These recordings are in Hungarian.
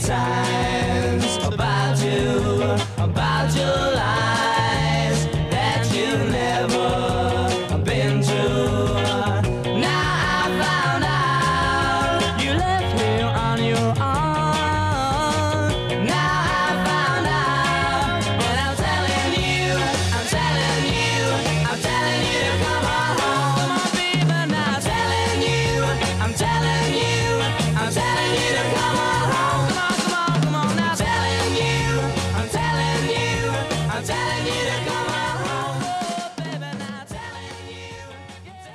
signs about your lies that you've never been through. Now I found out you left here on your own. Now I found out, but I'm telling you to come on home. Come on, baby, now I'm telling you to come on home. Come on, now telling you to come on home. Oh, baby, now telling you to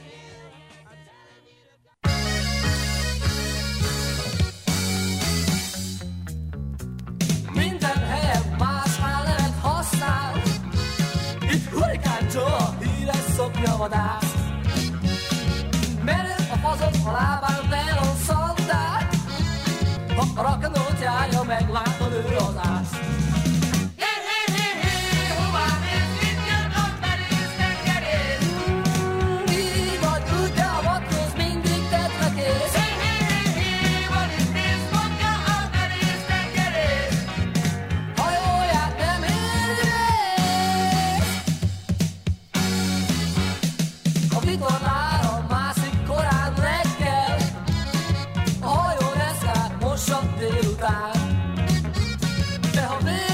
Minden helyen más nevet használ. Itt hurikántól híres szoknyavadász. Merő a fazon, a lábán telon szandál. Ha a rakanót járja, meglátod ő az ász. Így vagy úgy, de a matróz mindig tetlekész. Hajóját nem éri rész. A vitorlára mászik korán reggel. A hajó reszkát mossa délután. De ha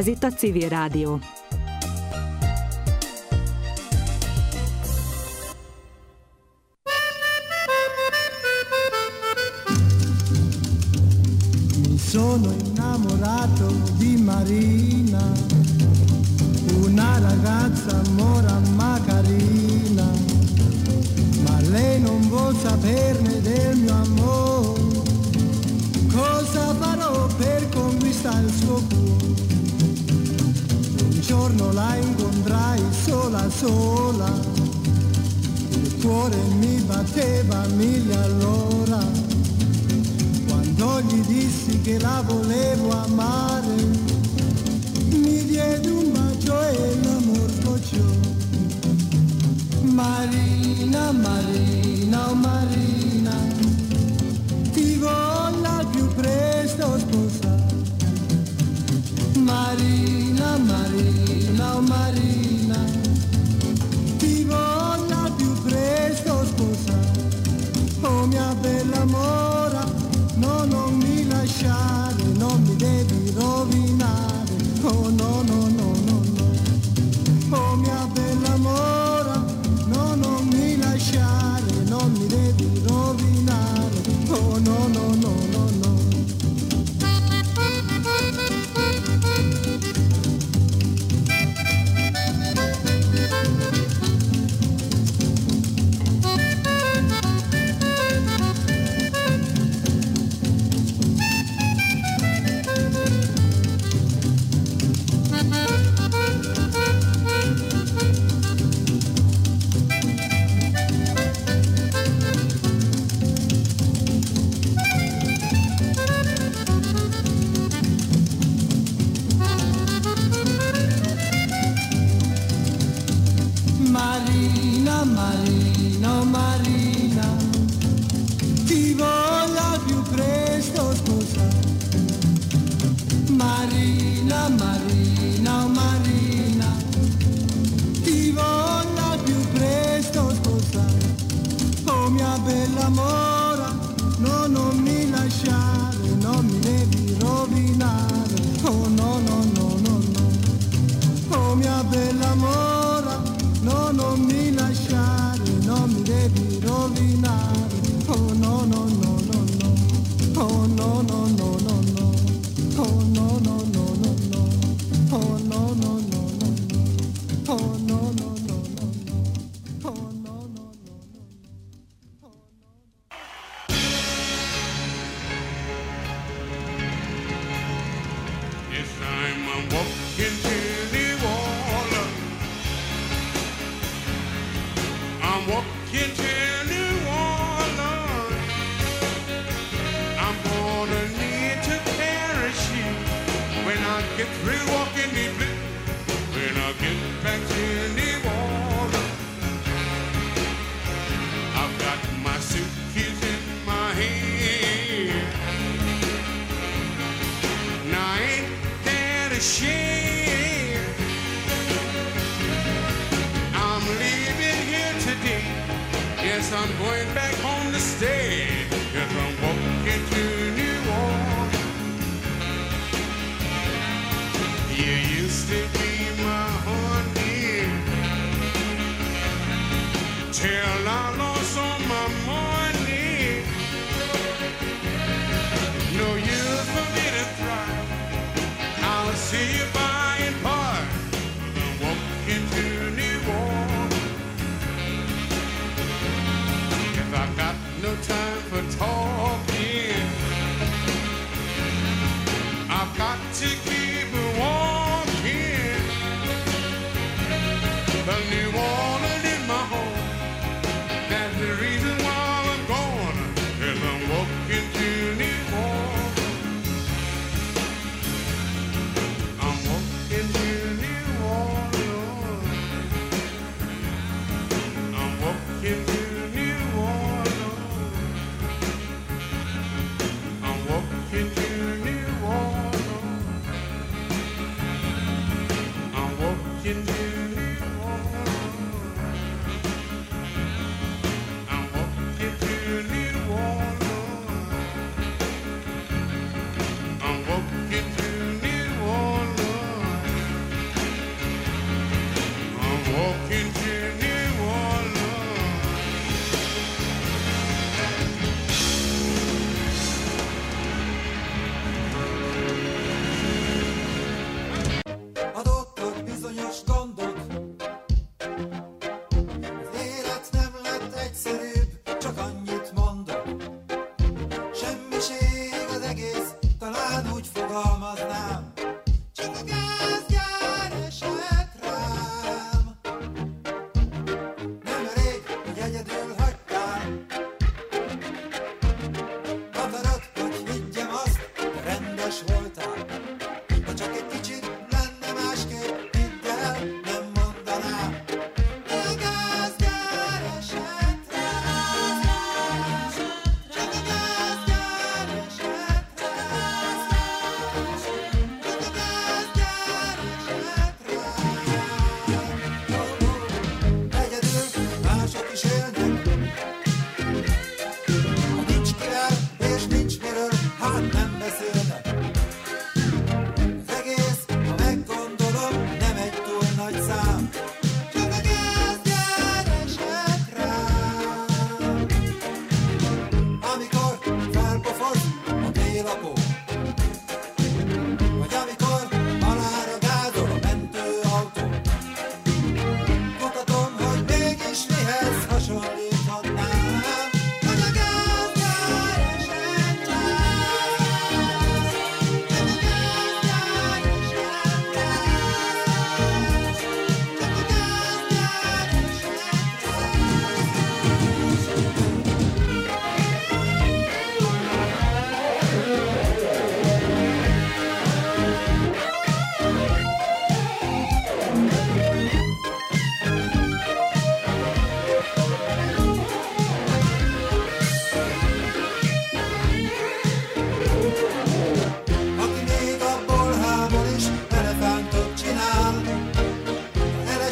Ez itt a Civil Rádió. Sono innamorato di Marina, una ragazza mora ma carina, ma lei non vuol saperne del mio amore. Cosa farò per conquistare il suo cuore? Un giorno la incontrai sola sola, il cuore mi batteva 1000 all'ora. Quando gli dissi che la volevo amare, mi diede un bacio e l'amor sbocciò. Marina, Marina, oh Marina, ti voglio al più presto sposare. Marina, Marina, oh Marina, ti voglio al più presto sposare. Oh mia bella mora, no, non mi lasciare, non mi devi rovinare, oh no, no, no, no, no. Oh mia bella mora, no, non mi lasciare, non mi devi rovinare, oh no, no, no, no, no. Marina, Marina, oh Marina, ti voglio al più presto sposare. Marina, Marina, oh Marina, ti voglio al più presto sposare. Oh mia bella mora, no, non mi lasciare, non mi devi rovinare, oh no, no, no, no, no. Oh mia bella mora, no, non mi lasciare, non mi devi rovinare, oh no, no, no, no, no, oh no, no, no, no, no, oh no, no, no, no, no, oh no, no, no, no, no, oh no, no, no, no, no, oh no, no, no, no, oh no. Yes, I'm walking to the water. I'm walking to New Orleans. I'm gonna need to parachute when I get through walking the blue. When I get back to New Orleans, I've got my suitcase in my hand. Now ain't that a shame? I'm leaving here today. Yes, I'm going back home to stay. Yes, I'm walking to New Orleans. You used to be my honey till I lost all my money. No use for me to try. I'll see you by and by. I'm walking to New Orleans. I got no time for talking. I've got to keep walking. The New Orleans is my home. That's the reason why I'm gone. 'Cause I'm walking to New Orleans. I'm walking to New Orleans. I'm walking to New Orleans. I'm walking to New Orleans. I'm walking to New Orleans. I'm walking to New Orleans. I'm walking to New Orleans.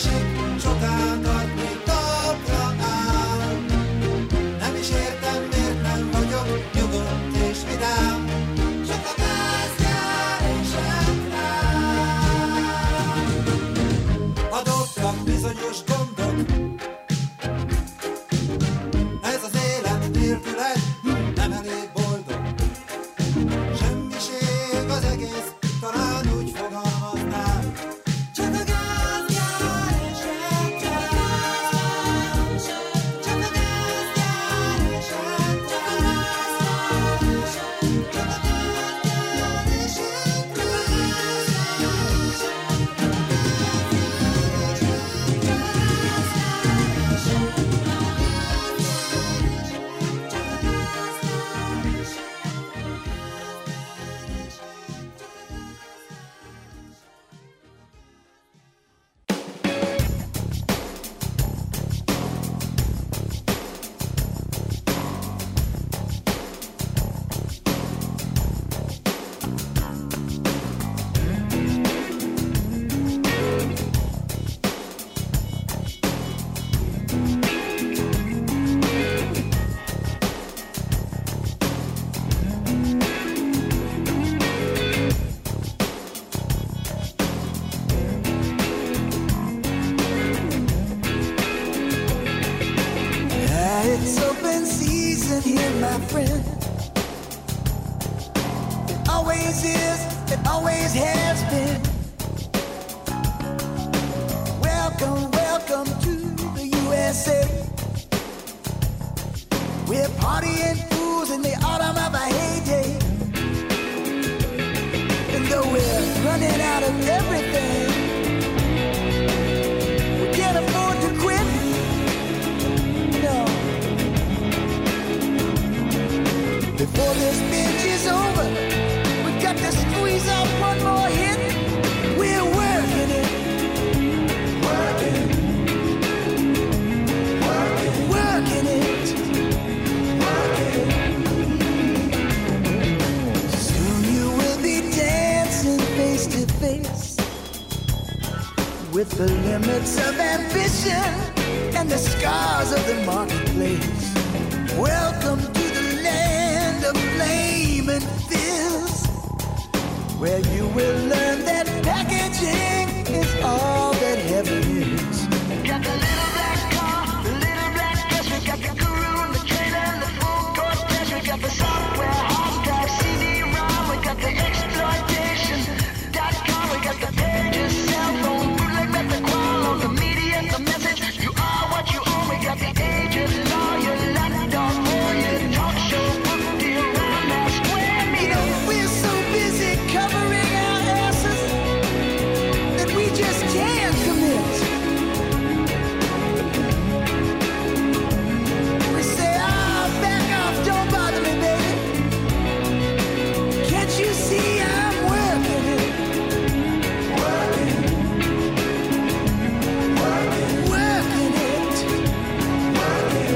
esik, sokán adni talpra áll. Nem is értem, miért nem vagyok nyugodt és vidám, csak a gáz jár és rám. Adottak bizonyos gondok, ez az élet nélküle nem elég boldog. Semmiség az egész, talán úgy fogalmaznám, csak a gáz jár és retteg. Csak a gáz jár és retteg. Csak a gáz jár és It's open season here, my friend. It always is, it always has been. Welcome, welcome to the USA. We're partying fools in the autumn of a heyday. And though we're running out of everything, we can't afford to quit. No. Before this binge is over, we got to squeeze out one more hit. We're working it. Working. Working. Working it. Working. Soon you will be dancing face to face with the limits of ambition and the scars of the marketplace. Welcome to the land of flame and fizz, where you will learn that packaging is all that heaven is. Got the little black car, the little black dress, we got the guru and the trailer and the full court press, we got the software, hard drive, CD-ROM, we got the exploitation.com, we got the pages, cell phone, bootleg method, crawl on the media, the message, you are what you own, we got the agent, lawyer, lapdog, lawyer, talk show, book deal, round that square meal. You know, we're so busy covering our asses that we just can't commit. We say, back off, don't bother me, baby. Can't you see I'm working it? Working. Working. Working it. Working.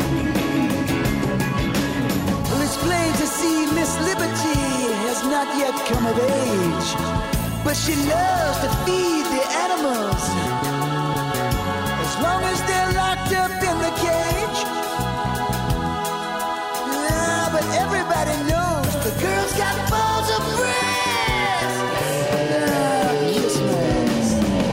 Well, it's plain to see Miss Liberty has not yet come of age, but she loves to feed the animals as long as they're locked up in the cage. Yeah, but everybody knows the girl's got balls of brass. Kiss my ass.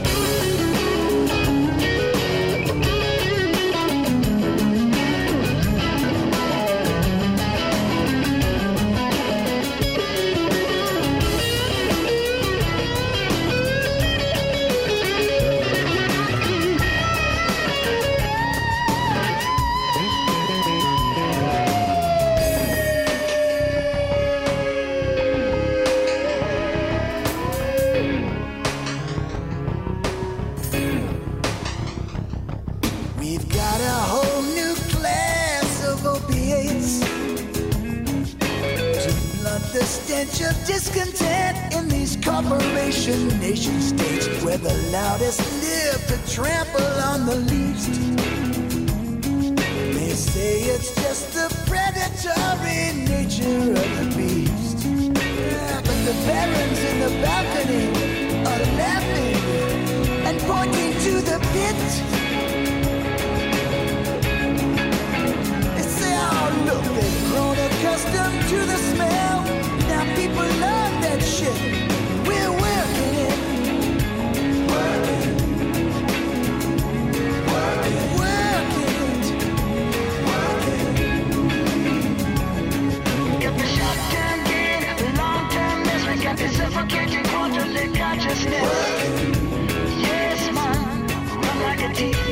We've got a whole new class of opiates to blunt the stench of discontent in these corporation nation states, where the loudest live to trample on the least. They say it's just the predatory nature of the beast. Yeah, but the barons in the balcony are laughing and pointing to the pit. They say, oh look, they've grown accustomed to the smell. Now people love that shit. We're working it. Working. Working. Working it. Working. Got the short-term gain, the long-term misery. Got the suffocating quarterly consciousness. Yes, man, run like a thief.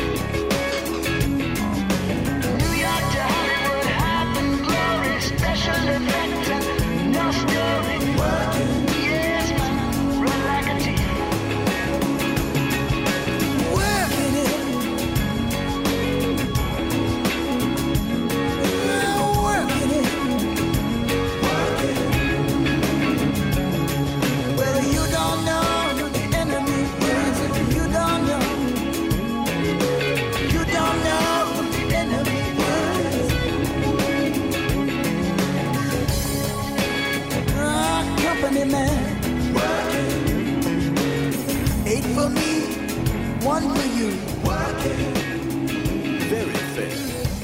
New York to Hollywood, hype and glory, special effects and no story. Yes, man, run like a thief. Working it. Working it. Well, you don't know who the enemy is. You don't know. You don't know who the enemy is. Company man. Working. 8 for me, 1 for you. Working. Very fair.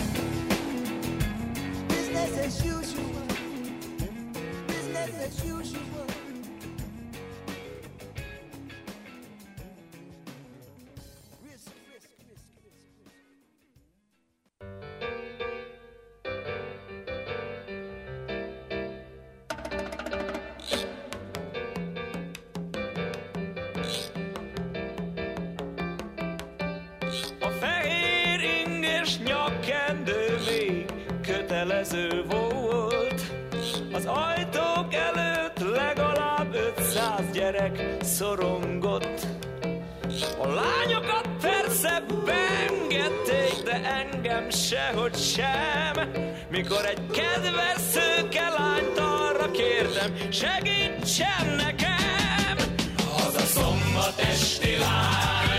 Business as usual. Business as usual. Risk, risk, risk, risk, risk. A fehér ingés nyakkendő még kötelező volt. Az ajtók előtt legalább 500 gyerek szorongott. A lányokat persze beengedték, de engem sehogy sem. Mikor egy kedves szőke lányt arra kértem, segítsen nekem. Az a szombat esti lány,